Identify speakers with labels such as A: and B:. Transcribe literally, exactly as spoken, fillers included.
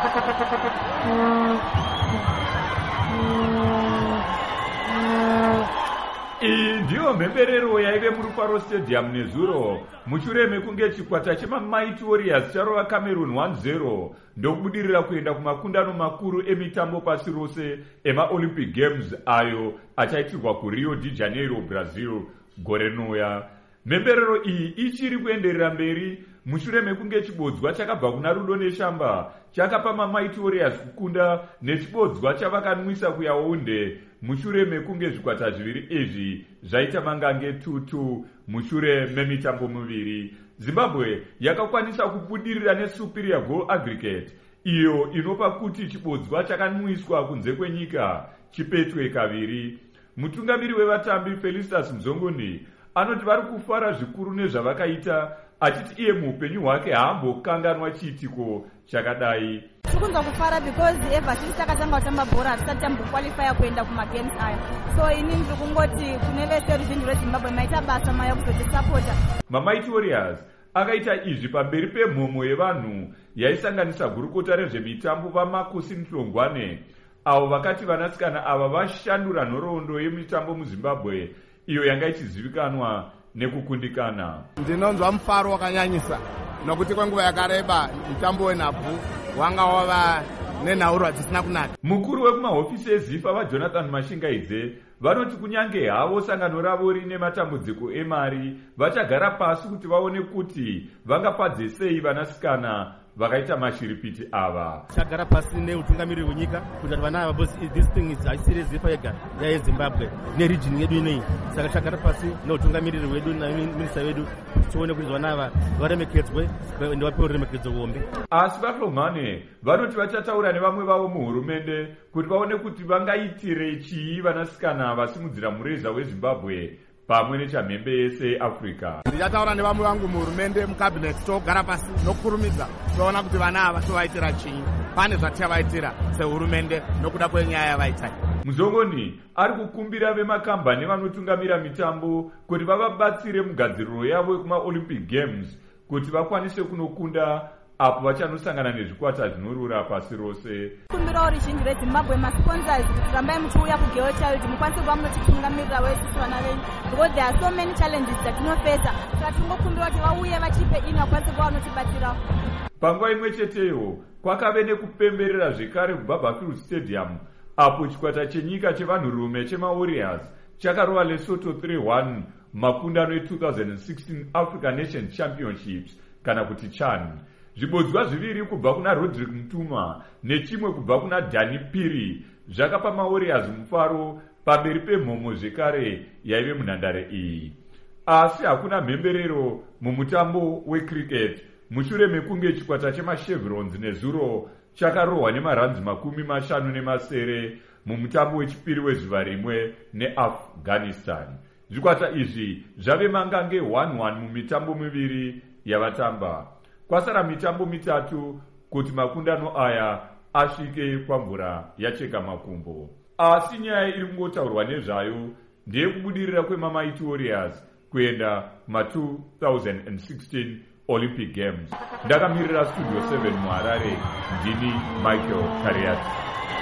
A: Iyi ndiyo mhemberero yaive murufaro stadium nezuro mushure mekunge chikwata chemamighty warriors charova Cameroon one zero ndokubudirira kuenda kumakundano makuru emitambo pasi rose emaolympic games ayo achaitirwa kuRio de Janeiro, Brazil gore rinouya. Mhemberero iyi ichiri kuenderera mberi mushure mekunge chibodzwa chakabva kuna Rudo neshamba chakapa mamighty warriors kukunda nechibodzwa chavakanwisa kuyaunde mushure mekunge zvikwata zviviri izvi zvaita mangange two two mushure memitambo miviri. Zimbabwe yakakwanisa kubudirira nesuperior goal aggregate iyo inopa kuti chibodzwa chakanwiswa kunze kwenyika chipetwe kaviri. Mutungamiri wevatambi Felicitas Mzongoni anoti vari kufara zvikuru nezvavakaita, achiti iye muupenyu hwake haambokanganwa chiitiko chakadai.
B: Tikunzwa kufara because ever since takatanga kutamba bhora hatisati tambokwalifya kuenda kumagames aya, so inini ndiri kungoti kune vese ruzhinji rweZimbabwe maita basa maya kuzotisapota. Mamighty
A: Warriors akaita izvi pamberi pemhomo yevanhu yaisanganisa gurukota rezvemitambo vaMakosi Nhlongwane avo vakati vanasikana ava vashandura nhoroondo yemitambo muZimbabwe iyo yanga ichizivikanwa nekukundikana.
C: Ndinonzwa mufaro wakanyanyisa nokuti kwenguva yakareba mutambo wenhabvu wanga wava nenhaurirwa dzisina kunaka.
A: Mukuru wekumahofisi eZIFA vaJonathan Mashingaidze vanoti kunyange havo sangano ravo rine matambudziko emari vachagara pasi kuti vaone kuti vangapadze sei vanasikana vakaita mashiripiti ava.
D: Chagara pasi neutungamiriri wenyika kuti vana ava bosi this thing is aisiri ZIFA yega yayeZimbabwe neregion yedu inei, saka chagara pasi neutungamiriri wedu naminista wedu tione kuti vana ava varemekedzwe ende vapiwe ruremekedzo hombe.
A: Asi vahlongane vanoti vachataura nevamwe vavo muhurumende kuti vaone kuti vangaitire chii vanasikana vasimudzira mureza weZimbabwe pamwe nechamhembe yese Africa.
C: Ndichataura nevamwe vangu muhurumende mucabinet togara pasi nokurumidza toona kuti vana ava tovaitira chii, pane zvaticavaitira sehurumende nokuda kwenyaya yavaita.
A: Muzongoni ari kukumbira vemakambani vanotungamira mitambo kuti vavabatsire mugadziriro yavo yekumaolympic games kuti vakwanise kunokunda apo vachanosangana nezvikwata zvinorura pasi rose.
B: Kumbira ruzhinji rweZimbabwe masponsors kuti rambai muchiuya kuGirl Child mukwanise kuva munotitungamirira vese vana venyu because there are so many challenges dzatinofesa, saka tingokumbira kuti vauye vachipe ini vakwanise kuva vanotibatsira.
A: Panguva imwe cheteyo kwakave nekupemberera zvekare kuBarberfield Stadium apo chikwata chenyika chevanhurume chemaWarriors chakarova Lesotho three one makundano e-twenty sixteen African Nations Championships kana kuti CHAN. Zvibodzwa zviviri kubva kuna Rodrick Mtuma nechimwe kubva kuna Dani Piri zvakapa maWarriors mufaro pamberi pemhomo zvekare yaive munhandare iyi. Asi hakuna mhemberero mumutambo wecricket mushure mekunge chikwata chemashevrons nezuro chakarohwa nemaranzi makumi mashanu nemasere mumutambo wechipiri wezuva rimwe neAfghanistan. Zvikwata izvi zvave mangange one one mumitambo miviri yavatamba. Kwasara mitambo mitatu kuti makundano aya asvike kwamvura yacheka makumbo. Asi nyaya iri kungotaurwa nezvayo ndeyekubudirira kwemamighty Warriors kuenda ma-twenty sixteen Olympic Games. Ndakamirira Studio seven muHarare, ndini Michael Kariati.